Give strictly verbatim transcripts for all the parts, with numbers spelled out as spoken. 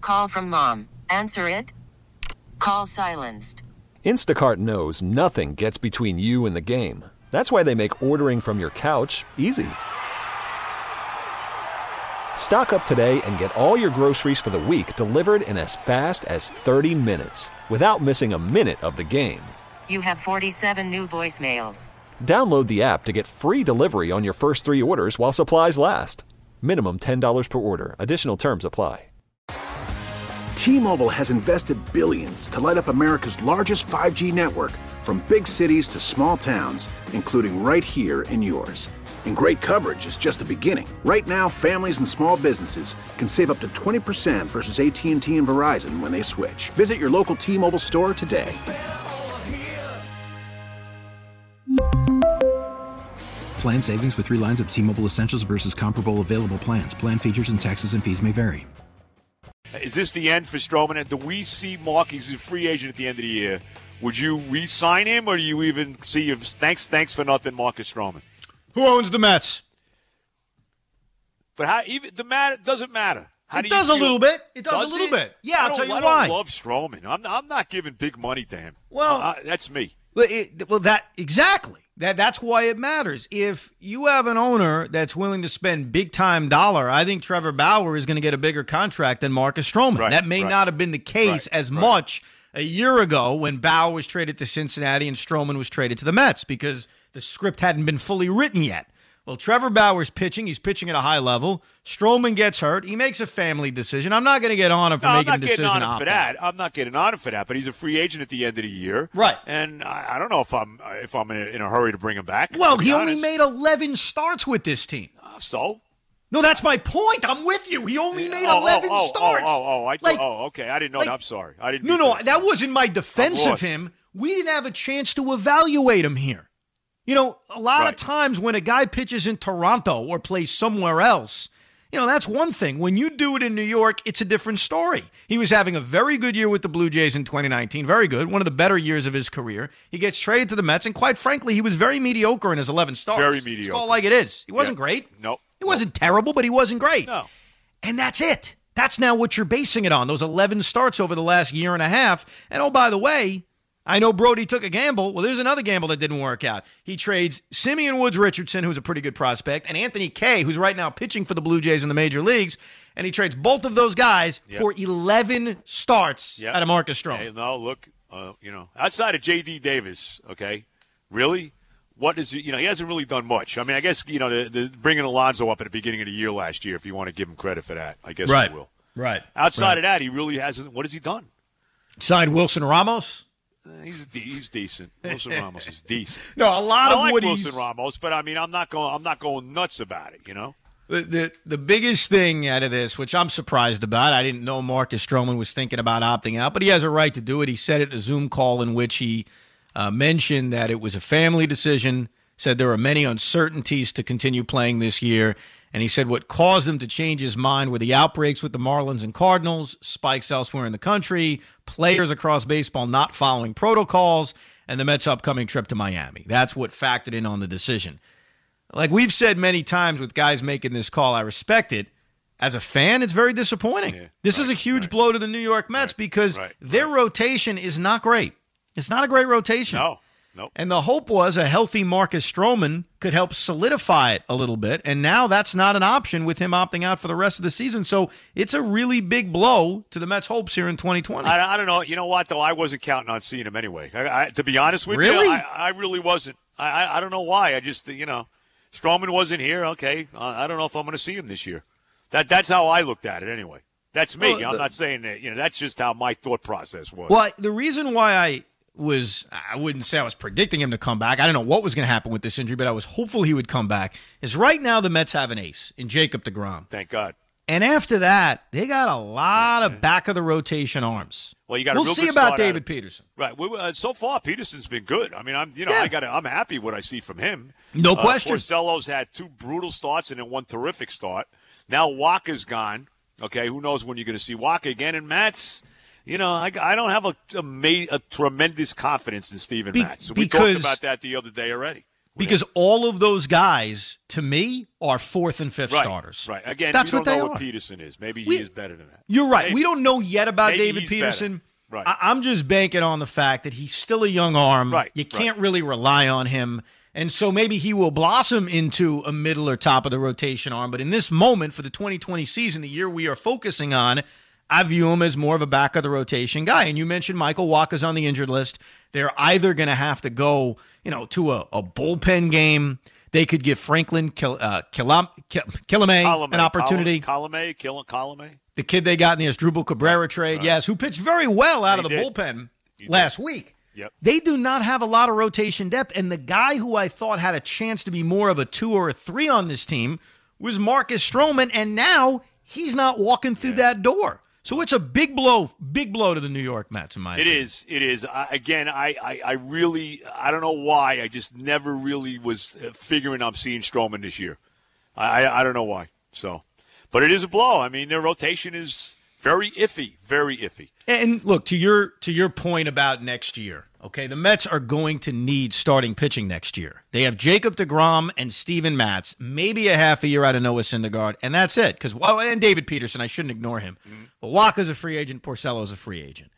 Call from mom. Answer it. Call silenced. Instacart knows nothing gets between you and the game. That's why they make ordering from your couch easy. Stock up today and get all your groceries for the week delivered in as fast as thirty minutes without missing a minute of the game. You have forty-seven new voicemails. Download the app to get free delivery on your first three orders while supplies last. Minimum ten dollars per order. Additional terms apply. T-Mobile has invested billions to light up America's largest five G network, from big cities to small towns, including right here in yours. And great coverage is just the beginning. Right now, families and small businesses can save up to twenty percent versus A T and T and Verizon when they switch. Visit your local T-Mobile store today. Plan savings with three lines of T-Mobile Essentials versus comparable available plans. Plan features and taxes and fees may vary. Is this the end for Stroman? And do we see Mark, he's a free agent at the end of the year. Would you re-sign him, or do you even see him? Thanks, thanks for nothing, Marcus Stroman. Who owns the Mets? But how even the matter doesn't matter. How it do does you a little bit. It does, does a little it? bit. Yeah, I'll tell you I why. I love Stroman. I'm I'm not giving big money to him. Well, uh, that's me. Well, it, well, that exactly. That that's why it matters. If you have an owner that's willing to spend big time dollar, I think Trevor Bauer is going to get a bigger contract than Marcus Stroman. Right, that may right. not have been the case right, as right. much a year ago when Bauer was traded to Cincinnati and Stroman was traded to the Mets because the script hadn't been fully written yet. Well, Trevor Bauer's pitching. He's pitching at a high level. Stroman gets hurt. He makes a family decision. I'm not going to get on him for no, making I'm not a decision. getting on him for that. I'm not getting on him for that. But he's a free agent at the end of the year, right? And I, I don't know if I'm if I'm in a, in a hurry to bring him back. Well, he honest. only made eleven starts with this team. Uh, so. No, that's my point. I'm with you. He only made oh, eleven oh, oh, starts. Oh, oh, oh, I like, oh, okay. I didn't know like, that. I'm sorry. I didn't. No, no, that. that wasn't my defense of him. We didn't have a chance to evaluate him here. You know, a lot right. of times when a guy pitches in Toronto or plays somewhere else, you know, that's one thing. When you do it in New York, it's a different story. He was having a very good year with the Blue Jays in twenty nineteen. Very good. One of the better years of his career. He gets traded to the Mets, and quite frankly, he was very mediocre in his eleven starts. Very mediocre. It's called like it is. He wasn't yeah. great. Nope. He wasn't terrible, but he wasn't great. No. And that's it. That's now what you're basing it on, those eleven starts over the last year and a half. And oh, by the way, I know Brody took a gamble. Well, there's another gamble that didn't work out. He trades Simeon Woods Richardson, who's a pretty good prospect, and Anthony Kay, who's right now pitching for the Blue Jays in the major leagues, and he trades both of those guys yep. for eleven starts yep. out of Marcus Stroman. Hey, no, look, uh, you know, outside of J D Davis, okay, really, what is, you know, he hasn't really done much. I mean, I guess, you know, the, the bringing Alonso up at the beginning of the year last year, if you want to give him credit for that, I guess right. I will. Right. Outside right. of that, he really hasn't, what has he done? Signed Wilson Ramos? He's he's decent. Wilson Ramos is decent. No, a lot I of like what Wilson he's Ramos, but I mean, I'm not going. I'm not going nuts about it. You know, the, the the biggest thing out of this, which I'm surprised about, I didn't know Marcus Stroman was thinking about opting out, but he has a right to do it. He said it in a Zoom call in which he uh, mentioned that it was a family decision. Said there are many uncertainties to continue playing this year. And he said what caused him to change his mind were the outbreaks with the Marlins and Cardinals, spikes elsewhere in the country, players across baseball not following protocols, and the Mets' upcoming trip to Miami. That's what factored in on the decision. Like we've said many times with guys making this call, I respect it. As a fan, it's very disappointing. Yeah, this right, is a huge right. blow to the New York Mets right, because right, their right. rotation is not great. It's not a great rotation. No. Nope. And the hope was a healthy Marcus Stroman could help solidify it a little bit. And now that's not an option with him opting out for the rest of the season. So it's a really big blow to the Mets' hopes here in twenty twenty. I, I don't know. You know what, though? I wasn't counting on seeing him anyway. I, I, to be honest with really? you, I, I really wasn't. I, I, I don't know why. I just, you know, Stroman wasn't here. Okay. I, I don't know if I'm going to see him this year. That That's how I looked at it anyway. That's me. Well, I'm the, not saying that. You know, that's just how my thought process was. Well, the reason why I was, I wouldn't say I was predicting him to come back. I don't know what was going to happen with this injury, but I was hopeful he would come back. Is right now the Mets have an ace in Jacob deGrom. Thank God. And after that, they got a lot of back of the rotation arms. Well, you got. We'll a real see good about start David Peterson. Right. We, uh, so far, Peterson's been good. I mean, I'm you know yeah. I got I'm happy what I see from him. No uh, question. Porcello's had two brutal starts and then one terrific start. Now Walker's gone. Okay, who knows when you're going to see Walker again? And Matz, you know, I, I don't have a, a, a tremendous confidence in Steven Be- Matz. So we because, talked about that the other day already. Because all of those guys, to me, are fourth and fifth right, starters. Right. Again, that's we what don't they know are. what Peterson is. Maybe he we, is better than that. You're right. Maybe. We don't know yet about Maybe David he's Peterson. Right. I, I'm just banking on the fact that he's still a young arm. Right. You can't right. really rely on him. And so maybe he will blossom into a middle or top of the rotation arm. But in this moment for the twenty twenty season, the year we are focusing on, I view him as more of a back of the rotation guy. And you mentioned Michael Wacha's on the injured list. They're either going to have to go, you know, to a, a bullpen game. They could give Franklin Kil, uh, Kilam, Kil, Kilame Colome, an opportunity. Colome, Kil, Colome. The kid they got in the Asdrubal Cabrera right, trade, right. yes, who pitched very well out he of the did. bullpen He last did. week. Yep. They do not have a lot of rotation depth, and the guy who I thought had a chance to be more of a two or a three on this team was Marcus Stroman, and now he's not walking through yeah. that door. So it's a big blow, big blow to the New York Mets, in my it opinion. It is. It is. I, again, I, I, I really, I don't know why. I just never really was figuring I'm seeing Stroman this year. I, I, I don't know why. So, but it is a blow. I mean, their rotation is very iffy, very iffy. And look, to your to your point about next year, okay, the Mets are going to need starting pitching next year. They have Jacob deGrom and Steven Matz, maybe a half a year out of Noah Syndergaard, and that's it. Because well, and David Peterson, I shouldn't ignore him. Mm-hmm. But Wacha's a free agent, Porcello's a free agent.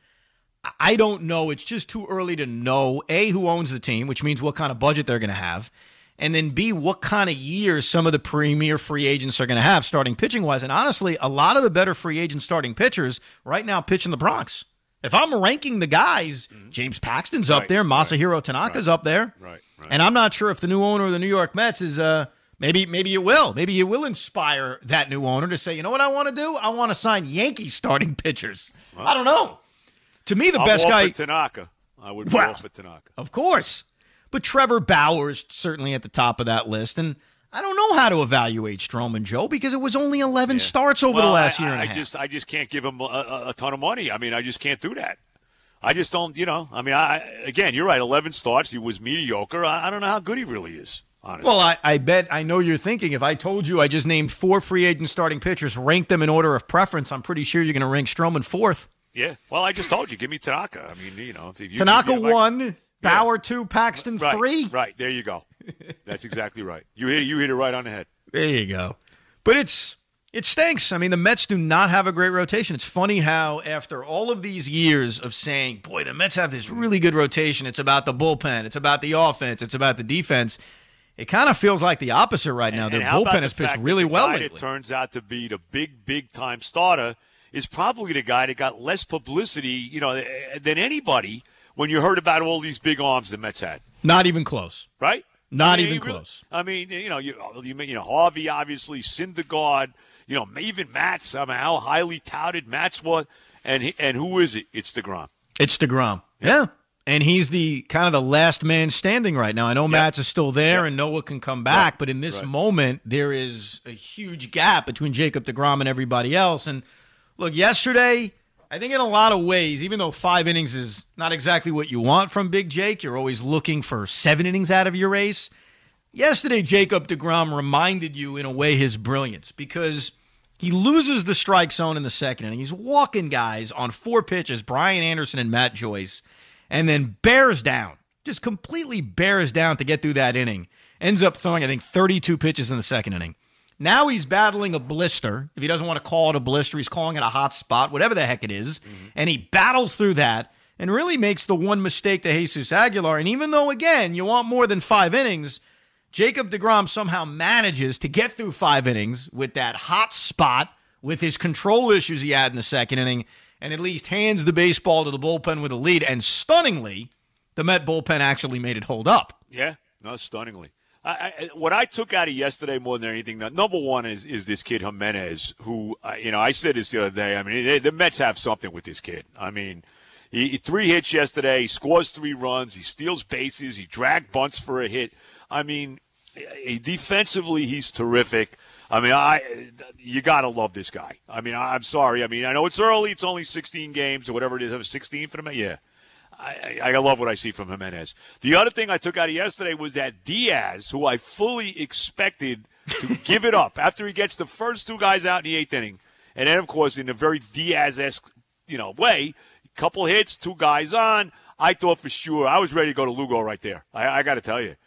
I don't know. It's just too early to know, A, who owns the team, which means what kind of budget they're going to have, and then B, what kind of years some of the premier free agents are going to have starting pitching-wise. And honestly, a lot of the better free agent starting pitchers right now pitch in the Bronx. If I'm ranking the guys, mm-hmm. James Paxton's right, up there, Masahiro right, Tanaka's right, up there. Right, right. And I'm not sure if the new owner of the New York Mets is uh, – maybe maybe it will. Maybe it will inspire that new owner to say, you know what I want to do? I want to sign Yankees starting pitchers. Well, I don't know. To me, the I'm best all guy – for Tanaka. I would well, go for Tanaka. Of course. But Trevor Bauer's certainly at the top of that list. And I don't know how to evaluate Stroman, Joe, because it was only eleven yeah. starts over well, the last I, year and I a half. Just, I just can't give him a, a, a ton of money. I mean, I just can't do that. I just don't, you know. I mean, I again, you're right, eleven starts. He was mediocre. I, I don't know how good he really is, honestly. Well, I, I bet I know you're thinking, if I told you I just named four free agent starting pitchers, rank them in order of preference, I'm pretty sure you're going to rank Stroman fourth. Yeah. Well, I just told you. Give me Tanaka. I mean, you know. If you, Tanaka you, like, one, Bauer yeah. two, Paxton right, three. Right. There you go. That's exactly right. You hit, you hit it right on the head. There you go. But it's it stinks. I mean, the Mets do not have a great rotation. It's funny how after all of these years of saying, boy, the Mets have this really good rotation. It's about the bullpen. It's about the offense. It's about the defense. It kind of feels like the opposite right now. And, Their and how bullpen about has the pitched fact really that the well guy lately. That turns out to be the big, big-time starter is probably the guy that got less publicity, you know, than anybody when you heard about all these big arms the Mets had. Not even close. Right? Not I mean, even really, close. I mean, you know, you, you, you know, Harvey, obviously, Syndergaard, you know, even Matz, somehow highly touted Matz was. And, he, and who is it? It's DeGrom. It's DeGrom. Yeah. yeah. And he's the kind of the last man standing right now. I know yep. Matz is still there yep. and Noah can come back, right. but in this right. moment, there is a huge gap between Jacob DeGrom and everybody else. And look, yesterday, I think in a lot of ways, even though five innings is not exactly what you want from Big Jake, you're always looking for seven innings out of your ace. Yesterday, Jacob DeGrom reminded you in a way his brilliance because he loses the strike zone in the second inning. He's walking guys on four pitches, Brian Anderson and Matt Joyce, and then bears down, just completely bears down to get through that inning. Ends up throwing, I think, thirty-two pitches in the second inning. Now he's battling a blister. If he doesn't want to call it a blister, he's calling it a hot spot, whatever the heck it is. Mm-hmm. And he battles through that and really makes the one mistake to Jesus Aguilar. And even though, again, you want more than five innings, Jacob DeGrom somehow manages to get through five innings with that hot spot, with his control issues he had in the second inning, and at least hands the baseball to the bullpen with a lead. And stunningly, the Met bullpen actually made it hold up. Yeah, no, stunningly. I, I, what I took out of yesterday more than anything, number one is is this kid Jimenez, who, uh, you know, I said this the other day. I mean, they, the Mets have something with this kid. I mean, he, he three hits yesterday, he scores three runs, he steals bases, he dragged bunts for a hit. I mean, he, defensively, he's terrific. I mean, I you got to love this guy. I mean, I, I'm sorry. I mean, I know it's early. It's only sixteen games or whatever it is. sixteen for them? Yeah. I, I, I love what I see from Jimenez. The other thing I took out of yesterday was that Diaz, who I fully expected to give it up after he gets the first two guys out in the eighth inning. And then, of course, in a very Diaz-esque, you know, way, couple hits, two guys on. I thought for sure I was ready to go to Lugo right there. I, I got to tell you.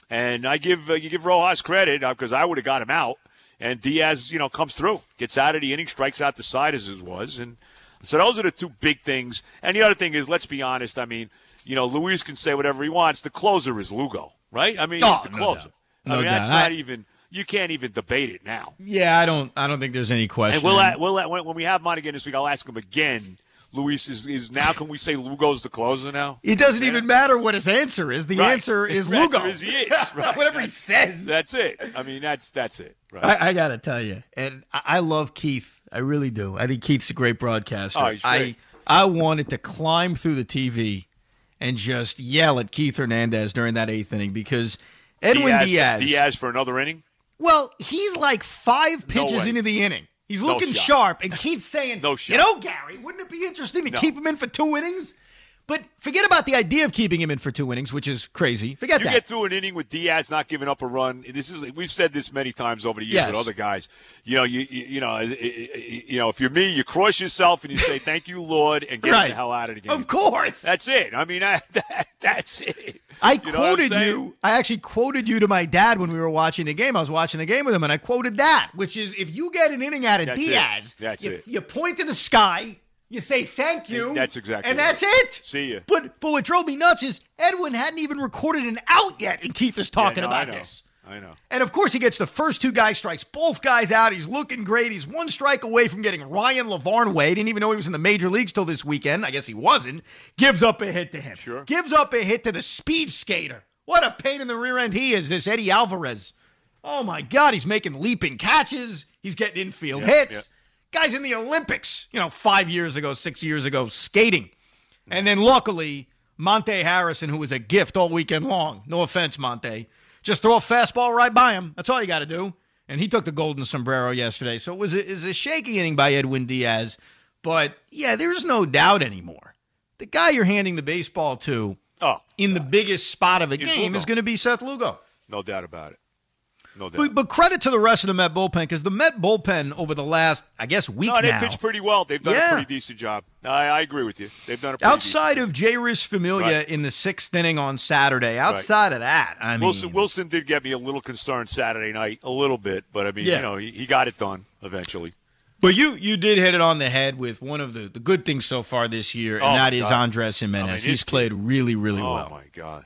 And I give uh, you give Rojas credit because I would have got him out. And Diaz, you know, comes through, gets out of the inning, strikes out the side as it was. And so those are the two big things. And the other thing is, let's be honest, I mean, you know, Luis can say whatever he wants. The closer is Lugo, right? I mean, oh, he's the no closer. doubt. I No mean, that's doubt. not I, even – you can't even debate it now. Yeah, I don't I don't think there's any question. And we'll, at, we'll at, when we have him on again this week, I'll ask him again. Luis is, is now. Can we say Lugo's the closer now? It doesn't yeah. even matter what his answer is. The right. answer is the Lugo. Answer is he is. Right. Whatever he says. That's it. I mean, that's that's it. Right. I, I got to tell you, and I, I love Keith. I really do. I think Keith's a great broadcaster. Oh, he's great. I I wanted to climb through the T V and just yell at Keith Hernandez during that eighth inning because Edwin Diaz, Diaz. Diaz for another inning. Well, he's like five pitches no into the inning. He's No looking shot. sharp, and Keith's saying, No shot. you know, Gary, wouldn't it be interesting to No. keep him in for two innings? But forget about the idea of keeping him in for two innings, which is crazy. Forget You that. get through an inning with Diaz not giving up a run. This is we've said this many times over the years Yes. with other guys. You know, you you, you know, you know, if you're me, you cross yourself and you say thank you, Lord, and get Right. the hell out of the game. Of course. That's it. I mean, I, that, that's it. I You know what I'm quoted saying? you. I actually quoted you to my dad when we were watching the game. I was watching the game with him, and I quoted that, which is if you get an inning out of That's Diaz, it. That's you, it. you point to the sky, you say thank you. That's exactly And right. that's it. See ya. But, but what drove me nuts is Edwin hadn't even recorded an out yet, and Keith is talking Yeah, no, about I know. this. I know. And, of course, he gets the first two guys, strikes both guys out. He's looking great. He's one strike away from getting Ryan LaVarn away. Didn't even know he was in the major leagues till this weekend. I guess he wasn't. Gives up a hit to him. Sure. Gives up a hit to the speed skater. What a pain in the rear end he is, this Eddie Alvarez. Oh, my God. He's making leaping catches. He's getting infield Yeah, hits. yeah. Guy's in the Olympics, you know, five years ago, six years ago, skating. And then, luckily, Monte Harrison, who was a gift all weekend long. No offense, Monte. Just throw a fastball right by him. That's all you got to do. And he took the golden sombrero yesterday. So it was, a, it was a shaky inning by Edwin Diaz. But, yeah, there's no doubt anymore. The guy you're handing the baseball to Oh, in the biggest spot of a He's game Lugo. is going to be Seth Lugo. no doubt about it. No doubt. But, but credit to the rest of the Met bullpen because the Met bullpen over the last, I guess, week no, they now. pitched pretty well. They've done Yeah. a pretty decent job. I, I agree with you. They've done a pretty Outside decent of J-Riz Familia Right. in the sixth inning on Saturday, outside of that, I job. mean, Wilson, Wilson did get me a little concerned Saturday night, a little bit, but I mean, Yeah. you know, he, he got it done eventually. but you you did hit it on the head with one of the, the good things so far this year, and Oh, that my is God. Andres Jimenez. I mean, his He's played really, really Oh well. my God.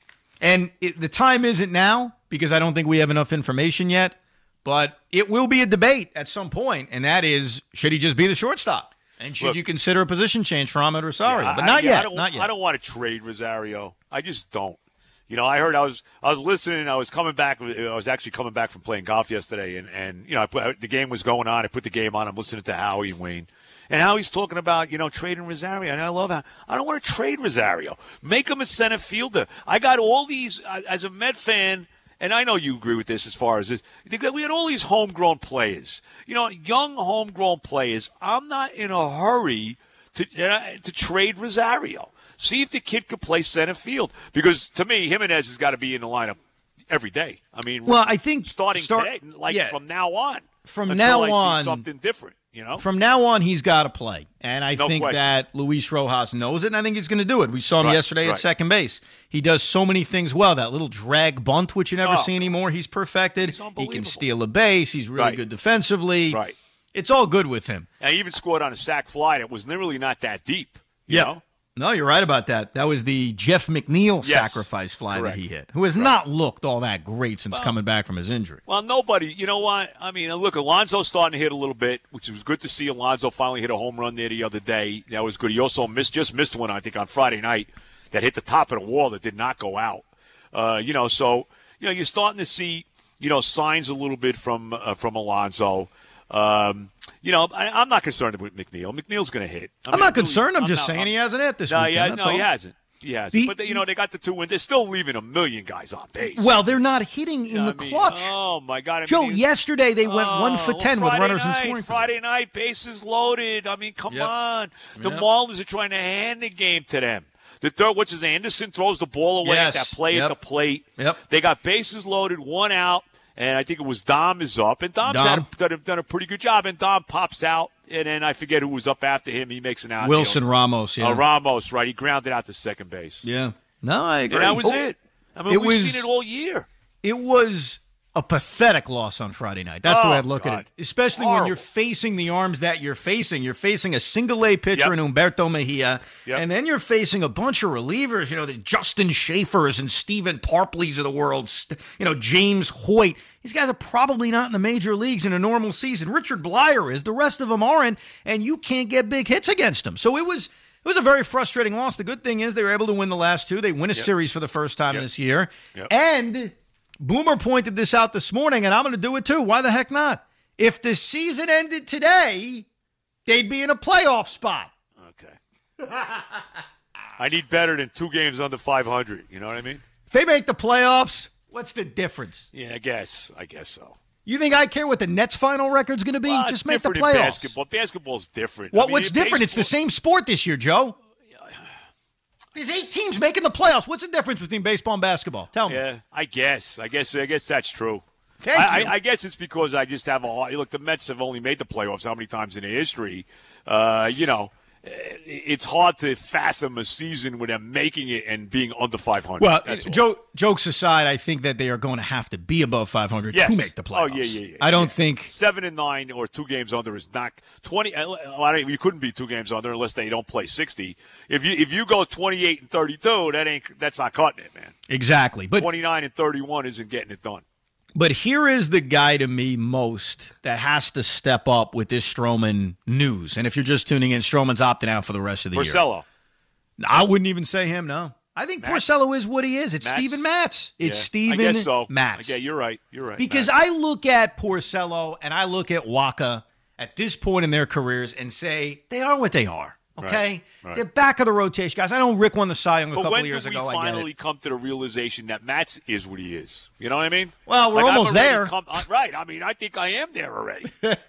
And it, the time isn't now because I don't think we have enough information yet, but it will be a debate at some point, and that is, should he just be the shortstop? And should Look, you consider a position change for Ahmed Rosario? Yeah, but I- not yeah, yet. I don't, not yet. I don't want to trade Rosario. I just don't. You know, I heard I was I was listening. I was coming back. I was actually coming back from playing golf yesterday, and, and you know, I put, the game was going on. I put the game on. I'm listening to Howie and Wayne, and Howie's talking about you know trading Rosario, and I love how I don't want to trade Rosario. Make him a center fielder. I got all these uh, as a Met fan. And I know you agree with this as far as this. We had all these homegrown players, you know, young homegrown players. I'm not in a hurry to uh, to trade Rosario. See if the kid could play center field. Because to me, Jimenez has got to be in the lineup every day. I mean, Well, I think starting start- today, like yeah. from now on. From until now I see on- something different. You know, From now on, he's got to play. And I No think question. that Luis Rojas knows it, and I think he's going to do it. We saw him Right, yesterday at right. second base. He does so many things well. That little drag bunt, which you never Oh, see anymore, he's perfected. He's He unbelievable. can steal a base. He's really Right. good defensively. Right. It's all good with him. and he even scored on a sac fly that was really not that deep. You know? No, you're right about that. That was the Jeff McNeil Yes. sacrifice fly Correct. that he hit, who has not looked all that great since coming back from his injury. Well, nobody, you know what? I mean, look, Alonso's starting to hit a little bit, which was good to see. Alonso finally hit a home run there the other day. That was good. He also missed, just missed one, I think, on Friday night that hit the top of the wall that did not go out. Uh, you know, so, you know, you're starting to see, you know, signs a little bit from uh, from Alonso. Um, you know, I, I'm not concerned with McNeil. McNeil's going to hit. I I'm mean, not really- concerned. I'm, just not- saying he hasn't hit this No, weekend. yeah, That's no, all. he hasn't. He hasn't. The- but, they, you know, they got the two wins. They're still leaving a million guys on base. Well, they're not hitting in I the mean, clutch. Oh, my God. I Joe, mean, yesterday they went Oh, one for well, ten with Friday runners in night, scoring Friday position. night, bases loaded. I mean, come Yep. on. The Yep. Marlins are trying to hand the game to them. The third, which is Anderson, throws the ball away Yes. at that play Yep. at the plate. Yep. They got bases loaded, one out, and I think it was Dom is up. And Dom's Dom. had a, done, a, done a pretty good job, and Dom pops out, and then I forget who was up after him. He makes an out. Wilson you know, Ramos, yeah. uh, Ramos, right. He grounded out to second base. Yeah. No, I agree. And that was Oh, it. I mean, it we've was- seen it all year. It was a pathetic loss on Friday night. That's oh, the way I'd look God. at it. Especially Horrible. when you're facing the arms that you're facing. You're facing a single-A pitcher Yep. in Humberto Mejia, Yep. and then you're facing a bunch of relievers, you know, the Justin Schaefers and Stephen Tarpleys of the world, you know, James Hoyt. These guys are probably not in the major leagues in a normal season. Richard Blyer is. The rest of them aren't, and you can't get big hits against them. So it was it was a very frustrating loss. The good thing is they were able to win the last two. They win a Yep. series for the first time Yep. this year. Yep. And Boomer pointed this out this morning, and I'm going to do it too. Why the heck not? If the season ended today, they'd be in a playoff spot. Okay. I need better than two games under five hundred. You know what I mean? If they make the playoffs, what's the difference? Yeah, I guess. I guess so. You think I care what the Nets' final record's going to be? Well, Just it's make the different in playoffs. basketball. Basketball's different. What, I mean, what's in different? It's the baseball- same sport this year, Joe. There's eight teams making the playoffs. What's the difference between baseball and basketball? Tell me. Yeah, I guess. I guess. I guess that's true. Thank I, you. I, I guess it's because I just have a hard, look. The Mets have only made the playoffs how many times in their history? Uh, you know, it's hard to fathom a season with them making it and being under five hundred. Well, That's all. jo- jokes aside, I think that they are going to have to be above five hundred Yes. to make the playoffs. Oh yeah, yeah, yeah. I don't yeah. think seven and nine or two games under is not twenty. I don't, you couldn't be two games under unless they don't play sixty. If you if you go twenty-eight and thirty-two, that ain't that's not cutting it, man. exactly. But twenty-nine and thirty-one isn't getting it done. But here is the guy to me most that has to step up with this Stroman news. And if you're just tuning in, Stroman's opting out for the rest of the Porcello. year. I wouldn't even say him, no. I think Matz? Porcello is what he is. It's Matz? Steven Matz. It's Yeah, Steven I guess so. Matz. Yeah, you're right. You're right. Because Matz. I look at Porcello and I look at Waka at this point in their careers and say they are what they are. Okay? Right, right. They're back of the rotation, guys. I know Rick won the Cy Young a But couple when of years do we ago. I get finally it. come to the realization that Matz is what he is? You know what I mean? Well, we're Like, I've almost already there. Come, uh, right. I mean, I think I am there already.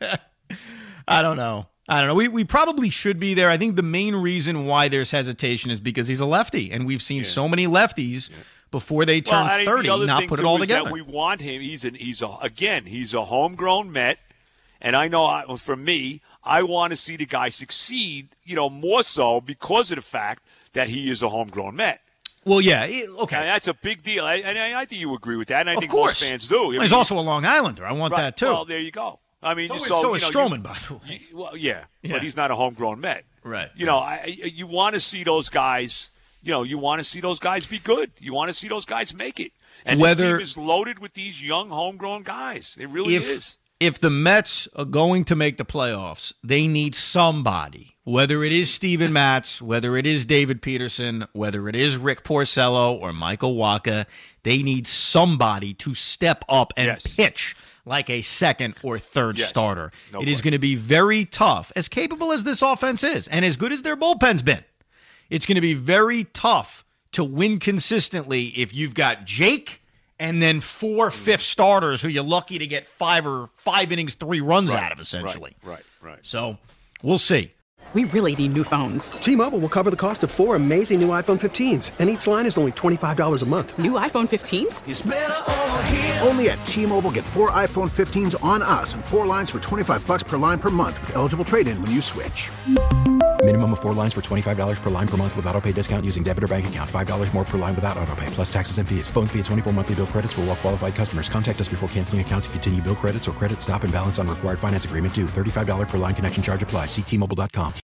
I don't know. I don't know. We we probably should be there. I think the main reason why there's hesitation is because he's a lefty, and we've seen Yeah. so many lefties before they turn well, I think thirty the other not thing put it too all is that together. we want him. He's an he's a again he's a homegrown Met, and I know I, for me, I want to see the guy succeed. You know, more so because of the fact that he is a homegrown Met. Well, yeah, it- okay. And that's a big deal, I, and I, I think you agree with that. And I Of think course. most fans do. I Well, he's mean, also a Long Islander. I want right, that too. Well, there you go. I mean, so just is, so, so you is know, Stroman, you- by the way. you- well, yeah, Yeah. but he's not a homegrown Met. Right. You know, I, you want to see those guys. You know, you want to see those guys be good. You want to see those guys make it. And Whether- this team is loaded with these young homegrown guys. It really if is. if the Mets are going to make the playoffs, they need somebody. Whether it is Steven Matz, whether it is David Peterson, whether it is Rick Porcello or Michael Waka, they need somebody to step up and Yes. pitch like a second or third Yes. starter. No it is question. going to be very tough, as capable as this offense is, and as good as their bullpen's been. It's going to be very tough to win consistently if you've got Jake and then four fifth starters who you're lucky to get five or five innings, three runs Right, out of, essentially. Right, right, right. So we'll see. We really need new phones. T-Mobile will cover the cost of four amazing new iPhone fifteens, and each line is only twenty-five dollars a month. New iPhone fifteens? Only at T-Mobile, get four iPhone fifteens on us and four lines for twenty-five bucks per line per month with eligible trade-in when you switch. Minimum of four lines for twenty-five dollars per line per month with autopay discount using debit or bank account. five dollars more per line without autopay, plus taxes and fees. Phone fee at twenty-four monthly bill credits for well-qualified customers. Contact us before canceling account to continue bill credits or credit stop and balance on required finance agreement due. thirty-five dollars per line connection charge applies. See T Mobile dot com.